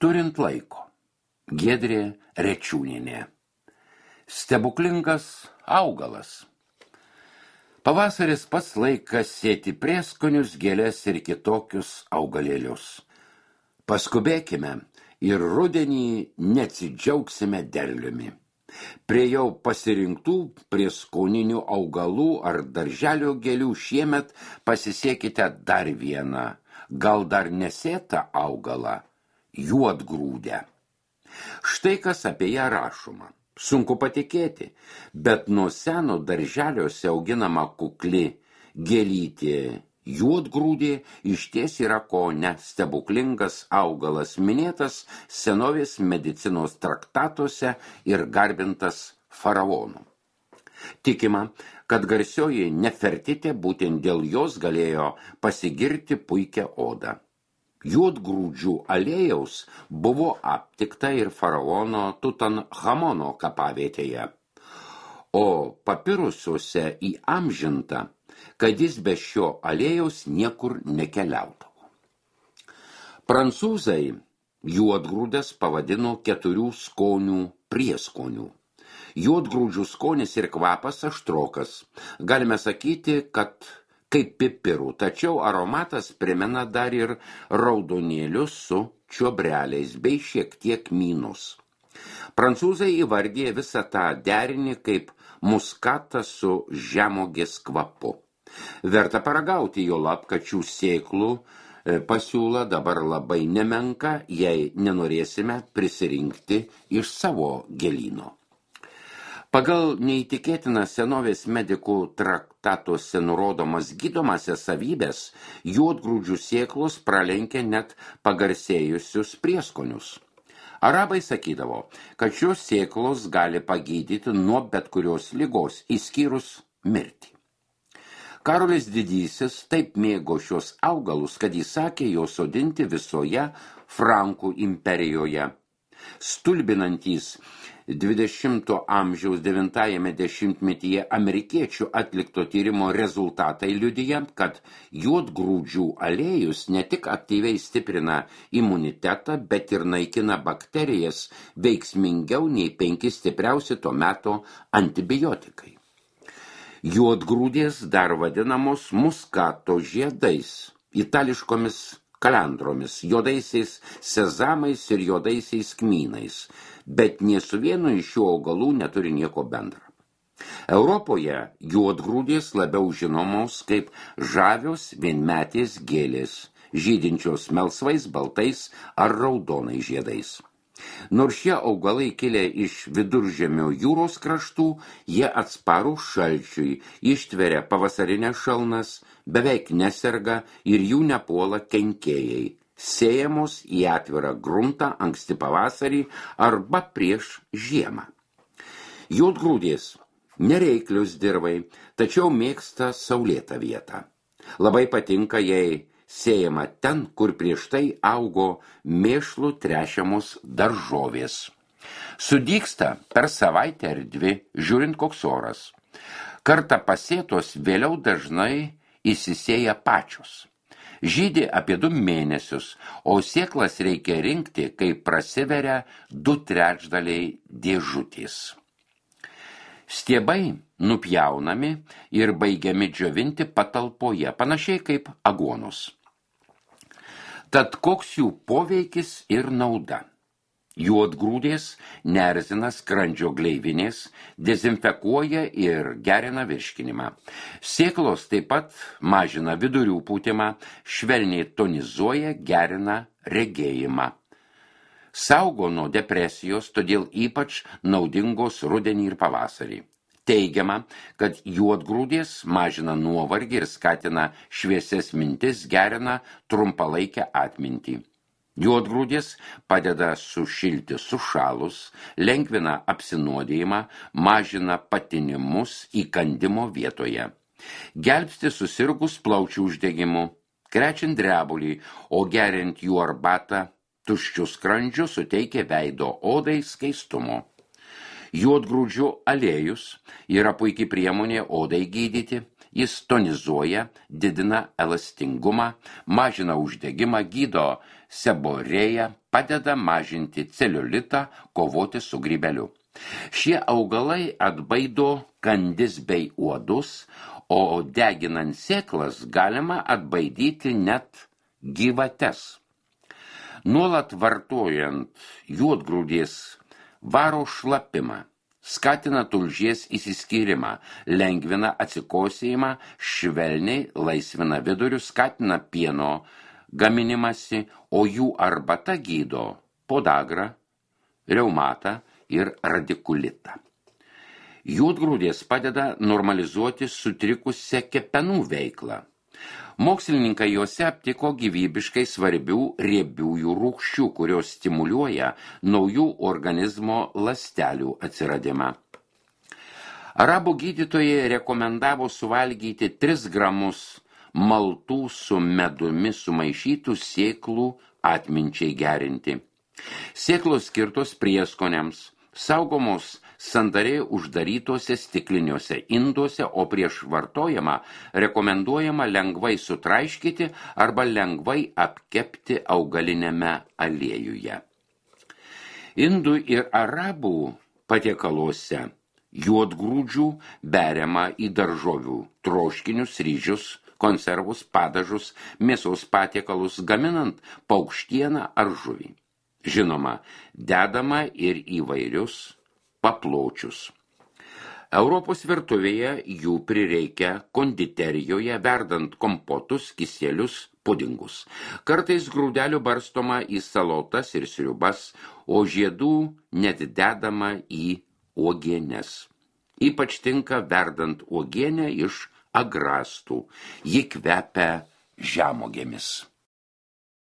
Turint laiko. Giedrė Rečiūnienė. Stebuklingas augalas. Pavasaris pats laikas sėti prieskonius, gėles ir kitokius augalėlius. Paskubėkime ir rudenį neatsidžiaugsime derliumi. Prie jau pasirinktų prieskoninių augalų ar darželio gėlių šiemet pasisiekite dar vieną, gal dar nesėtą augalą – juodgrūdę. Štai kas apie ją rašoma. Sunku patikėti, bet nuo seno darželiuose auginama kukli gėlytė juodgrūdė išties yra kone stebuklingas augalas, minėtas senovės medicinos traktatuose ir garbintas faraonų. Tikima, kad garsioji Nefertitė būtent dėl jos galėjo pasigirti puikią odą. Juodgrūdžių aliejaus buvo aptikta ir faraono Tutanchamono kapavietėje, o papirusiuose įamžinta, kad jis be šio aliejaus niekur nekeliaudavo. Prancūzai juodgrūdes pavadino 4 skonių prieskonių. Juodgrūdžių skonis ir kvapas aštrokas. Galime sakyti, kad kaip pipirų, tačiau aromatas primena dar ir raudonėlius su čiobreliais bei šiek tiek kmynus. Prancūzai įvardė visą tą derinį kaip muskatą su žemuogės kvapu. Verta paragauti, juolab, kad šių sėklų pasiūla dabar labai nemenka, jei nenorėsime prisirinkti iš savo gėlyno. Pagal neįtikėtiną senovės medikų traktatuose nurodomas gydomasias savybės, juodgrūdžių sėklos pralenkia net pagarsėjusius prieskonius. Arabai sakydavo, kad šios sėklos gali pagydyti nuo bet kurios ligos, išskyrus mirtį. Karolis Didysis taip mėgo šios augalus, kad jis sakė juos sodinti visoje Frankų imperijoje. Stulbinantys 20 amžiaus 9-ame dešimtmetyje amerikiečių atlikto tyrimo rezultatai liudija, kad juodgrūdžių aliejus ne tik aktyviai stiprina imunitetą, bet ir naikina bakterijas veiksmingiau nei 5 stipriausi to meto antibiotikai. Juodgrūdės dar vadinamos muskato žiedais, itališkomis kalendromis, juodaisiais sezamais ir juodaisiais kmynais, bet nė su vienu iš šių augalų neturi nieko bendra. Europoje juodgrūdės labiau žinomos kaip žavios vienmetės gėlės, žydinčios melsvais, baltais ar raudonais žiedais. Nors šie augalai kilę iš Viduržemio jūros kraštų, jie atsparūs šalčiui, ištveria pavasarinės šalnas, beveik neserga ir jų nepuola kenkėjai, sėjamos į atvirą gruntą anksti pavasarį arba prieš žiemą. Juodgrūdės nereiklius dirvai, tačiau mėgsta saulėtą vietą. Labai patinka jai sėjama ten, kur prieš tai augo mėšlų trešiamos daržovės. Sudygsta per savaitę ar 2, žiūrint koks oras. Kartą pasėtos vėliau dažnai įsisėja pačios. Žydi apie 2 mėnesius, o sėklas reikia rinkti, kai prasiveria 2/3 dėžutės. Stiebai nupjaunami ir baigiami džiovinti patalpoje, panašiai kaip aguonus. Tad koks jų poveikis ir nauda? Juodgrūdės neerzina skrandžio gleivinės, dezinfekuoja ir gerina virškinimą. Sėklos taip pat mažina vidurių pūtimą, švelniai tonizuoja, gerina regėjimą. Saugo nuo depresijos, todėl ypač naudingos rudenį ir pavasarį. Teigiama, kad juodgrūdės mažina nuovargį ir skatina šviesias mintis, gerina trumpalaikę atmintį. Juodgrūdės padeda sušilti sušalus, lengvina apsinuodėjimą, mažina patinimus įkandimo vietoje. Gelbsti susirgus plaučių uždegimu, krečiant drebulį, o geriant jų arbatą tuščių skrandžių suteikia veido odai skaistumo. Juodgrūdžių aliejus yra puikiai priemonė odai gydyti. Jis tonizuoja, didina elastingumą, mažina uždegimą, gydo seborėja padeda mažinti celiulitą, kovoti su grybeliu. Šie augalai atbaido kandis bei uodus, o deginant sėklas galima atbaidyti net gyvates. Nuolat vartojant juodgrūdės varo šlapimą, skatina tulžies įsiskyrimą, lengvina atsikosėjimą, švelniai laisvina vidurius, skatina pieno gaminimąsi, o jų arbata gydo podagrą, reumatą ir radikulitą. Juodgrūdės padeda normalizuoti sutrikusią kepenų veiklą. Mokslininkai juose aptiko gyvybiškai svarbių riebiųjų rūgščių, kurios stimuliuoja naujų organizmo ląstelių atsiradimą. Arabų gydytojai rekomendavo suvalgyti 3 gramus maltų su medumi sumaišytų sėklų atminčiai gerinti. Sėklos skirtos prieskoniams, saugomos sandariai uždarytose stikliniuose induose, o prieš vartojimą rekomenduojama lengvai sutraiškyti arba lengvai apkepti augalinėme aliejuje. Indų ir arabų patiekaluose juodgrūdžių beriama į daržovių, troškinius, ryžius, konservus, padažus, mėsos patiekalus, gaminant paukštieną ar žuvį. Žinoma, dedama ir įvairius papločius. Europos virtuvėje jų prireikia konditerijoje, verdant kompotus, kiselius, pudingus. Kartais grūdelių barstoma į salotas ir sriubas, o žiedų net dedama į uogienes. Ypač tinka verdant uogienę iš agrastų. Ji kvepia žemuogėmis.